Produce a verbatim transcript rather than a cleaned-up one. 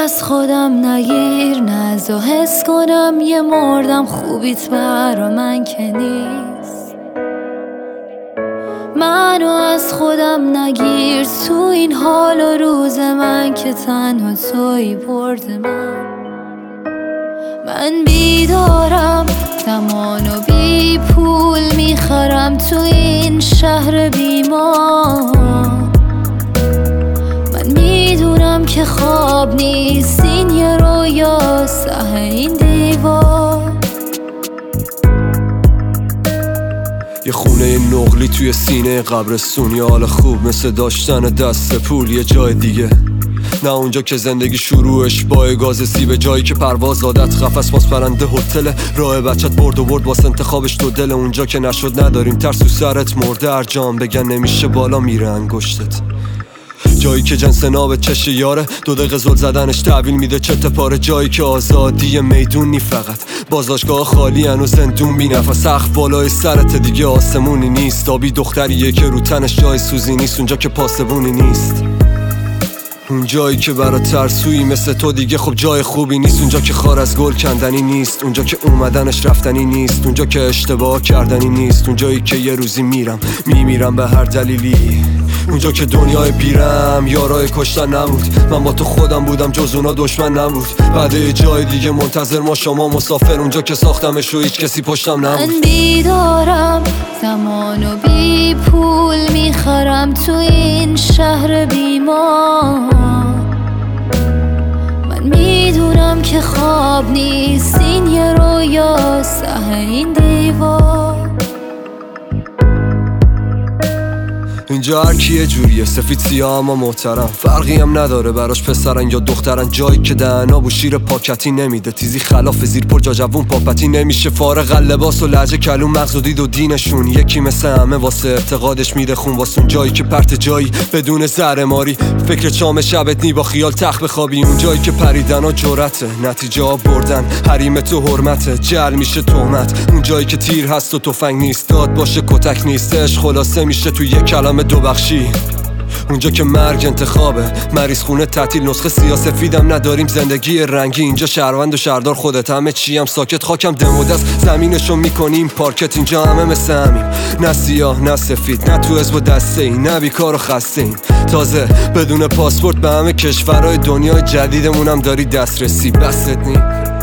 از خودم نگیر، نزا حس کنم یه مردم خوبیت برا من که نیست. منو از خودم نگیر تو این حال و روز من که تنها توی برد من. من بیدارم زمان و بی پول میخرم تو این شهر بیمان. من میدونم که خواب نیست این یه رویا سه این دیوار. یه خونه نقلی توی سینه قبرستون، یه حال خوب مثل داشتن دست پول یه جای دیگه. نه اونجا که زندگی شروعش با گاز سیب، جایی که پرواز عادت قفس باز پرنده هتل راه بچت برد و برد واسه انتخابش تو دل. اونجا که نشد نداریم ترس تو سرت مرده هر جام بگن نمیشه بالا میره انگشتت. جایی که جنس نابت چشه یاره دو دقیقه زل زدنش تحویل میده چت پاره. جایی که آزادی میدون نی فقط بازداشتگاه خالی هنو زندون بی نفس. سقف بالای سرت دیگه آسمونی نیست. آبی دختریه که رو تنش جای سوزی نیست. اونجا که پاسبونی نیست. اون جایی که برا ترسویی مثل تو دیگه خب جای خوبی نیست. اونجا که خار از گل کندنی نیست. اونجا که اومدنش رفتنی نیست. اونجا که اشتباه کردنی نیست. اونجایی که یه روزی میرم میمیرم به هر دلیلی. اونجا که دنیای پیرم یارای کشتن نبود. من با تو خودم بودم جز اونا دشمن نبود. بعد یه جای دیگه منتظر ما شما مسافر. اونجا که ساختمش رو هیچ کسی پشتم نبود. من بیدارم زمان و بی پول میخرم تو این شهر بیمان. من میدونم که خواب نیست این یه رویا سه این دیوار. اینجا هر کی یه جوریه سفید سیاه اما محترم. فرقی هم نداره براش پسرن یا دخترن. جایی که دهنا و شیر پاکتی نمیده. تیزی خلاف زیر پر جا جوون پاپتی نمیشه. فارغ لباس و لهجه کلون مغز و دید و دینشون یکی مثل همه واسه اعتقادش میده خون. واسه اون جایی که پرت جایی بدون زهر ماری. فکر شام شبت نی با خیال تخت بخوابی. اون جایی که پریدن و جرأته نتیجه ها بردن. حریم تو حرمته جل میشه تهمت. اون جایی که تیر هست و تفنگ نیست. داد باشه کتک نیست. عشق خلاصه میشه تو یک کلمه دو بخشی. اونجا که مرگ انتخابه مریض خونه تعطیل نسخه سیاسفیدم نداریم زندگی رنگی. اینجا شهروند و شهردار خودت همه چی هم ساکت خاکم دمودست زمینشو میکنیم پارکت. اینجا همه مثل همین نه سیاه نه سفید نه تو حزب و دسته ای نه بیکار و خسته این. تازه بدون پاسپورت به همه کشورهای دنیای جدیدمونم داری دسترسی. بست نی